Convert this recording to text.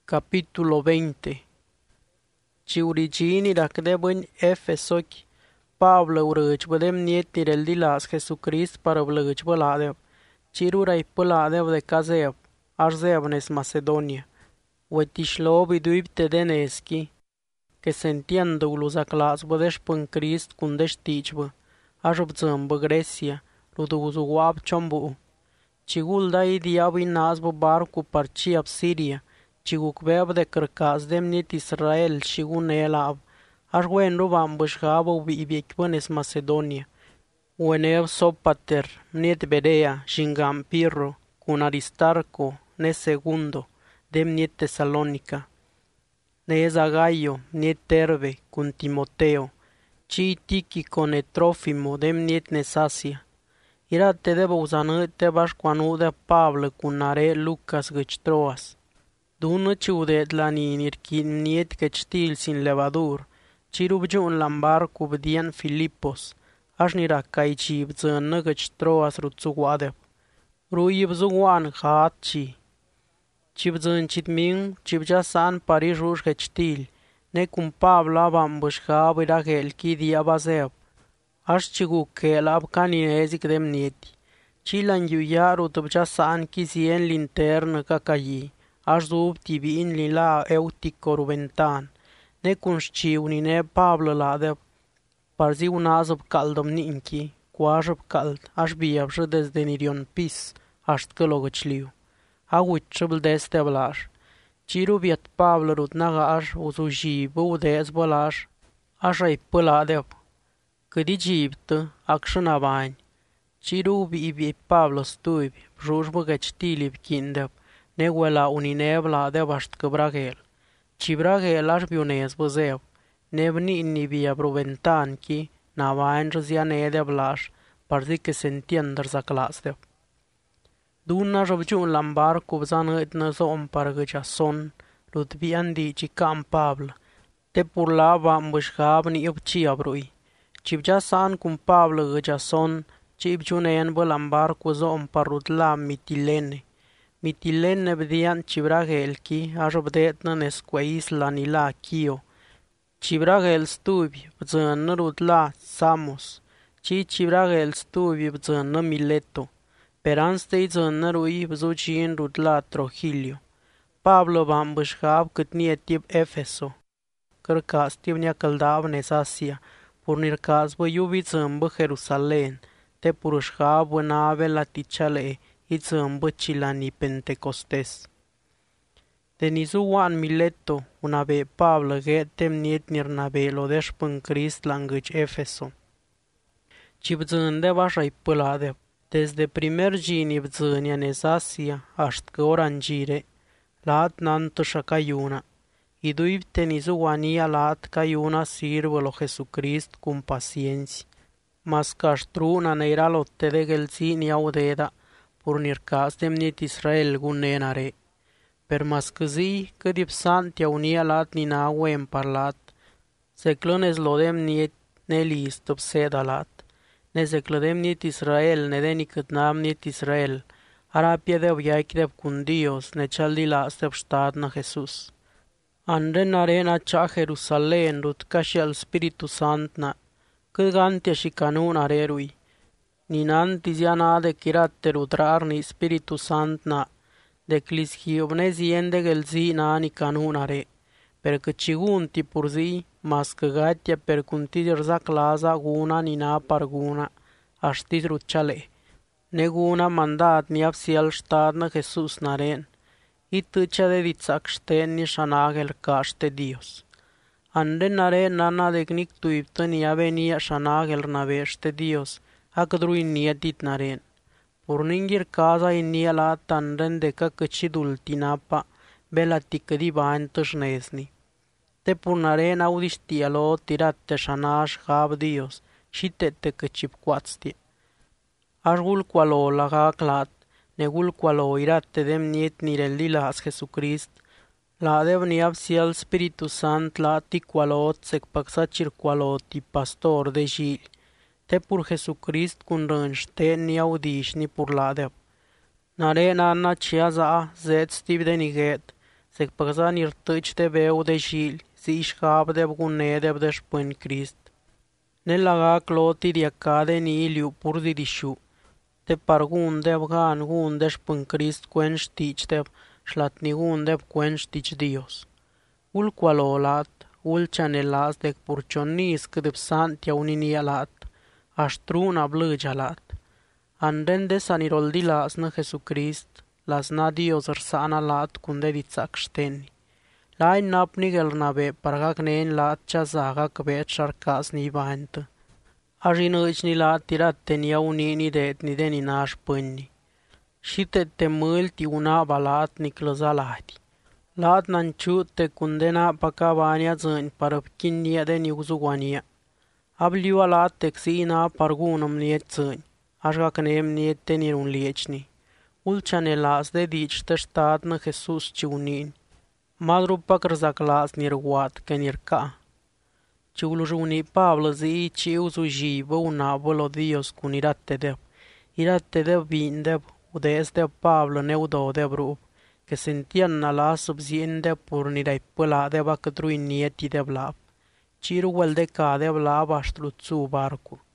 Capítulo 20. Chiurigini rakdebân Efesoki, Pablo urăjbădem niet nireldilas Jesucrist para blăjbăladeb, chirurai păladeb de kazeb, arzebnes Macedonia, uetishlob iduibte deneski, que se entiandă uluzaklasbădeș pân Crist kundeștichbă, ajobzămbă Grecia, luduzuab chombu, chigulda idiab inazbă barcu parciab Siria, chigukbeb de cărcas demnit Israel shigun elab, așwen rubam bășhabă ubibiecbănes Macedonia, ueneb Sopater, niet Berea, shingam Pirro, cun Aristarco, ne segundo, demnit Tesalonica, ne Zagaio, niet Terve, cun Timoteo, ci Tichico ne Trofimo, demnit Nesasia, irate de băuzanăte bașcoanu de Pavlă cun are Lucas găci Troas, Dună ciudet la ninirkin niet que stil sin levador, cirubjun lambar cubdian Filipos, așnira cai cib zănă găci Troas rutsuguadep, ruib zuguan haat ci. Cib zăncit ming, cib jasan Paris ruș găci stil, ne cum Pavla bam bășhab iragel ki diabazeb, aș cigu que lab caninezic demnieti, ci la îngiuia rutub jasan ki zien linternă cacai, aș zub tibin lila eutico rubentan, ne cunsci unine Pablo ladeb, parzi unazăb caldom ninchi, cu așăb cald, aș biab și desdenirion pis, aș tkălogăcliu. Aguit șăbl deste blaș, ciru viet Pablo rut naga aș uzuji băudez bălaș, aș-ai păladeb, câdi gibtă, acșâna bani, ciru bibi Pablo stuibi, jujbă găctilib kindeb, neguela unineb la de bașt căbragel. Cibragel aș bionez băzeb, nebni innibia proventanchi, navain răziane de blaș, parzi că se entiender zaclasdeb. Duna jobjun lambar cubzană etnă zom pargăcea son, lutbian dici cam Pablo, te purlaba îmbășhab ni obcia brui. Cibja san cum Pablo găcea son, cibjunen bă lambar cu zom parutla Mitilene. Mitilene bedian cibragelki, ajobdetnă nesquais la nila Chio. Cibragel stubi, bzănă rutla Samos, ci cibragel stubi bzănă Mileto. Peranstei zănă rui bzucin rutla Trogilio. Pablo bam bășhab cât nie tip Efeso. Cărcas tip nia căldab Nesasia, purnircas bă iubit zămbă Jerusalem, te purășhab bă nave la ticale, itzămbă cilani Pentecostes. Denizu wan Mileto, unabe Pablo getem niet nirnabe lodeș pân Crist la îngăci Efeso. Cibzânde bașai păladeb, desde primer gini bzânia Nesasia, aștcă orangire, laat nanto shakayuna, iduib tenizu wania laat cayuna sirvă lo Jesucrist cum pacienți, mas caștruna neira lotte de gelzini audeda, purnircas demnit Israel gunenare. Per mascăzi, că dipsantia unia lat ninaue emparlat, se clănes lodem niet nelist obseda lat, ne se clădem niet Israel, ne deni cât nam niet Israel, arapie de obiaicdeb cun Dios, ne chaldi lasteb stat na Jesus. Anden arena cea Jerusalem, rut ca și al Spiritu Sant na, cât gantia și canun arerui, ninanti ziana de kirate rudrar ni Spiritu Sant na, de clischiobnezi ende gelzi na ni canunare, per că cigunti purzi, mascăgatia per cuntidir zaclaza guna ni na parguna, aștit rucale, neguna mandat ni apsial stat na Jesus naren, i tăcea de ditzac șten ni șanagel caște Dios. Ande nare nana de gnic tuiptă ni avenia șanagel navește Dios, acădrui nietit naren. Purningir casa innia la tanden deca căci dultinapa, bela ticădi bani tășnesni. Te purnaren audistia tirate șanaș hab Dios, și te căcip coatstie. Așgul cualo la gaclat, negul cualo irate dem niet nireldilas Jesucrist, la devni absial Spiritu Sant la ti cualo tsec paxa circualo ti pastor de jili. Te pur Jesucrist cun rânște ni audiș ni purladeb. Nare nana cia za zet stib de niget, Zegpagza ni rtëch de bew de xili, zi xgabdeb gunedeb de xpën Crist. Ne lagac lot idiacade ni iliu pur didixú, te par gundeb gan gun de xpën Crist cuen xtiichdeb xlat ni gundeb cuen xtiich Dios. Gul cualo laat, gul chanelaaz dec pur 4 iz quɨt bsantia uninia laat, axt runa blëdxa laat. Anren de sa ni roldilaaznă Jesucrist, lasna Dios rsana laat cun de ditsac xtenni. Laany napni guelrnabee par gacneny laat chaza gacbeet xa rcazni ibantɨ. Arrinëëchni laat irate ni aunini ideedni de ni na xpɨnni. Xitete mɨlti unaba laat niclɨza ladi. Laat nanchute cun de napac abania dzɨɨny par bquinnia de ni gusugania. Abliua laat dec ziy na par gun bniety dzɨɨny, ax gacne bniety de ni runliechni. Gul chanelaaz de diich xte Xtadnă Jesús chi guniin. Madrupac rzaclaaz ni rguaad que ni rcaa. Chi gulull unii Pablă ziy, chi gusullibbă unabbă lo Dios cun iratedeb. Iratedeb biindeb, udeezdeb Pablă ne udodeb ruub, que sentian nalas bziendeb pur ni raipbă laadeb aquăt ru inietideb laab. Chiru güeldecadeb laab axt lu tsu barcu.